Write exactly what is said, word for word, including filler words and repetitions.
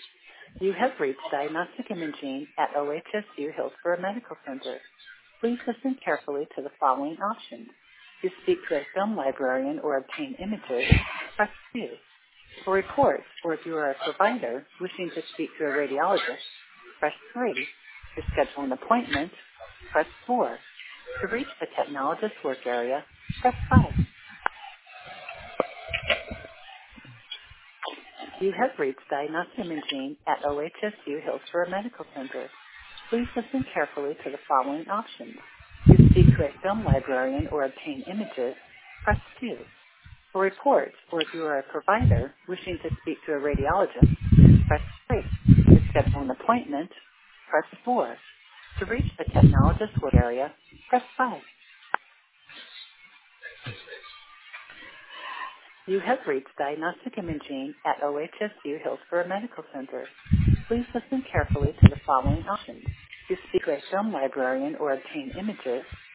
You have reached diagnostic imaging at O H S U Hillsborough Medical Center. Please listen carefully to the following options. To speak to a film librarian or obtain images, press two. For reports, or if you are a provider wishing to speak to a radiologist, press three. To schedule an appointment, press four. To reach the technologist work area, press five. You have reached diagnostic imaging at O H S U Hillsborough Medical Center. Please listen carefully to the following options. To speak to a film librarian or obtain images, press two. For reports, or if you are a provider wishing to speak to a radiologist, press three. To schedule an appointment, press four. To reach the technologist work area, press five. You have reached diagnostic imaging at O H S U Hillsborough Medical Center. Please listen carefully to the following options. To speak to a film librarian or obtain images,